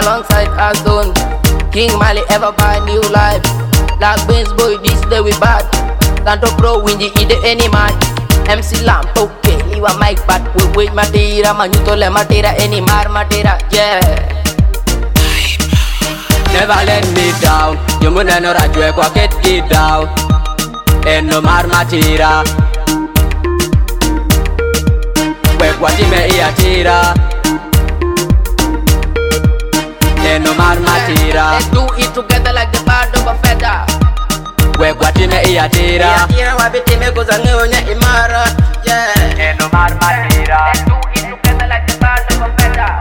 alongside Aston. King Mali ever buy new life. Black Beans boy, this day we bad. Tanto pro windy ide any man. MC Lamp, okay, liwa mic but we wait matera, manuto le matera, any mar matera, yeah. Never let me down. You muna no rajwe kwa get down. And no mar matera. We kwa time iatira. And no mar matera. Let's do it together like the band of a feather. We kwa time iatira. Iatira wabiti me kuzange onya imara, yeah. And no mar matera. Let's do it together like the band of a feather.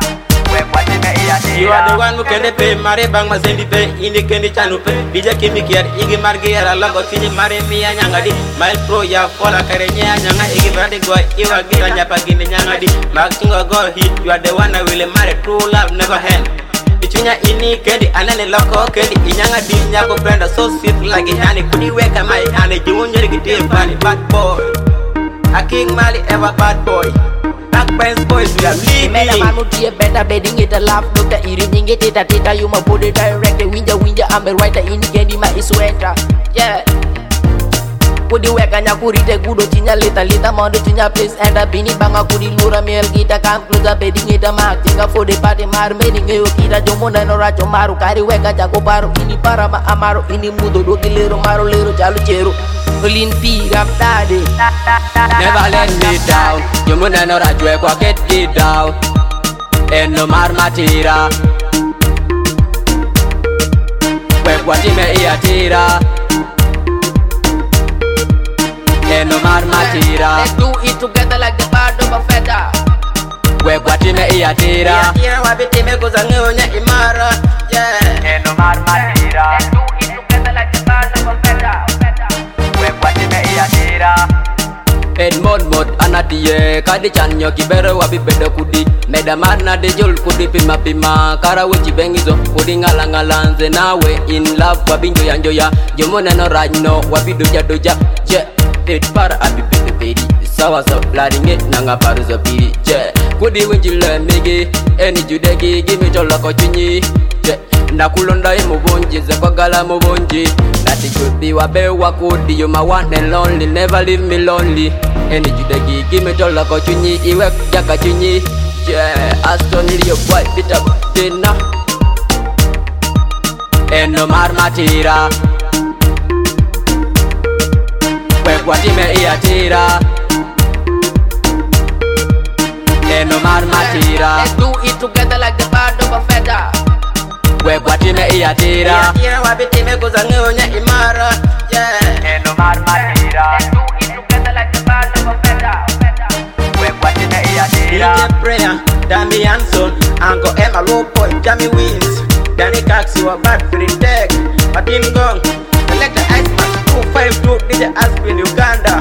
You are the one who can pay Mare Bang Mazendi pay in the Candy Chanu pay. Bija Kimi Kier, Igi Margia, Lago Tini Mare Mia Yangadi, My Pro Ya Fola Karenya Yanga, Igi Radigo, Iwa Gira Yapagin Yangadi, Maxinga go hit, you are the one I will marry, true love never hand. Between ya ini candy and any loco candy, Yanga Dina go brand so sweet like a honey, could you wake my honey, you won't get a funny bad boy. A King Mali ever bad boy. Black Beans boys, we are leaving. Mela mamuti better bedding it a laugh. Look at eating it a tita. You ma put it direct. Winja, I'm a writer in the candy, my sweater. Yeah. Kudi weka nyakurite kudo chinya lita mondo chinya place and a bini banga kudi lura mel kita come closer bedding it a mark. Tinga for the party mar meeting yo kita jomona no racho maru kari weka jako paru ini para ma amaro ini mudo do gilero maro lero jalu cheru. Olin piga daddy. Never let me down. You muna no rajwe kwa get down. And no mar matera. We kwa time iatira. And no mar matera. Let's do it together like the band of a feather. We kwa time iatira. Iatira wabiti me kuzange onya imara, yeah. And no mar matera. Let's do it together like the band of a feather. Edmond mod anadie kadi chanyo kibere wabi bedo kudi meda marna de jol kudi pima kara wechi bengizo kudi ngala nze nawe in love wabi njoya jomona no rajno wabi doja je it para abi pedi sawa flooding it nanga paruzo piri je kudi winjile mege eni judegi gimi tola ko chunyi je nakulonda mubonji zekwagala mubonji nati kudi wabe wakudi you my one and lonely never leave me lonely eni judegi give me tola ko chunyi iwe jaka chunyi yeah Aston liyo boy bita dena eno mar matera we kwa time iatira eno mar matera. Let's do it together like the band of a feather. We kwa time iatira. Iatira wabiti me kuzange onya imara, yeah. Eno mar matera. Let's do it together like the band of a feather. We kwa time iatira. DJ Prayer, Dami Hanson, Uncle Emma Lopo, Jamie Wins, Danny Cox, you are bad for the tech. Martin Gong, select the Iceman, 252, DJ Aspin, Uganda.